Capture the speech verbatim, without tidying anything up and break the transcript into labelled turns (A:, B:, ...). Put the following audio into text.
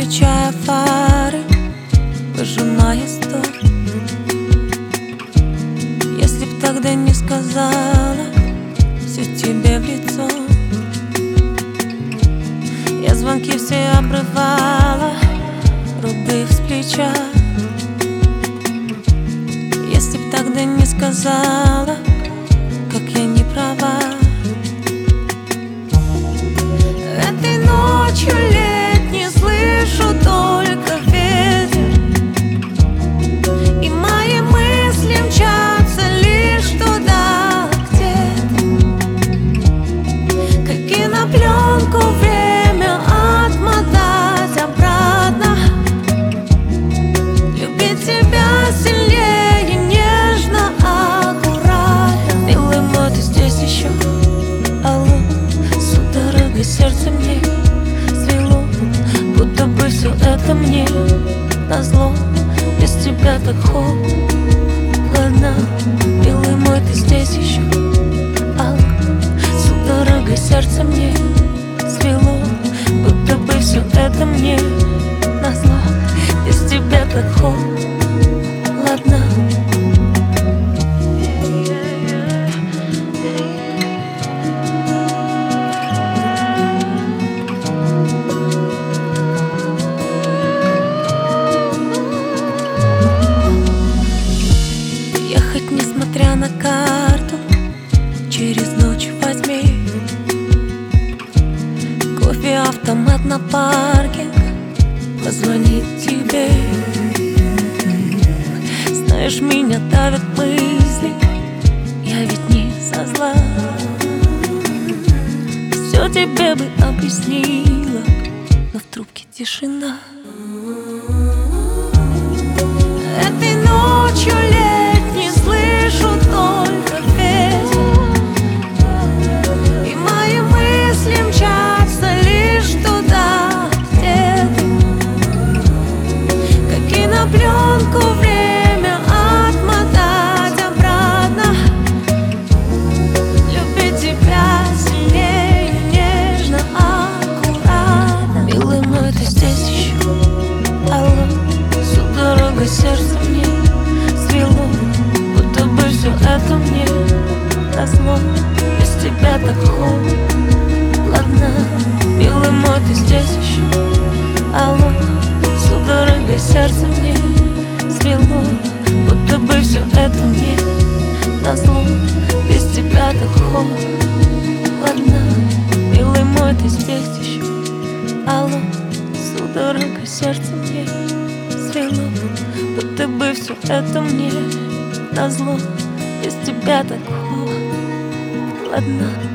A: включая фары, выжимая стол. Если б тогда не сказала все тебе в лицо, я звонки все обрывала, ругая с плеча. Если б тогда не сказала, как я не права. Этой ночью летней слышу только ветер, и мои мысли мчатся лишь туда, где-то, как кинопленку время отмотать обратно. Любить тебя сильнее, нежно, аккуратно. Милый мой, ты здесь еще? Алло, судорогой сердце мне свело, будто бы все это мне назло. Без тебя так холодно. Милый мой, ты здесь еще? Алло, судорогой сердце мне свело, будто бы все это мне назло. Без тебя так холодно. Ехать несмотря на карту, через ночь возьми кофе, автомат на паркинг, позвонить тебе. Знаешь, меня давят мысли, я ведь не со зла. Все тебе бы объяснила, но в трубке тишина. Этой ночью летней слышу только ветер, и мои мысли мчатся лишь туда, где-то, как кинопленку время отмотать обратно. Любить тебя сильнее, нежно, аккуратно. Милый мой, ты здесь еще? Алло, судорогой сердце мне свело, будто бы все это мне назло. Без тебя так холодно. Милый мой, ты здесь еще? Алло, судорогой сердце мне свело, будто бы все это мне назло. Без тебя так холодно. Милый мой, ты здесь еще? Алло, судорогой сердце мне свело, будто бы все это мне назло. Без тебя так холодно.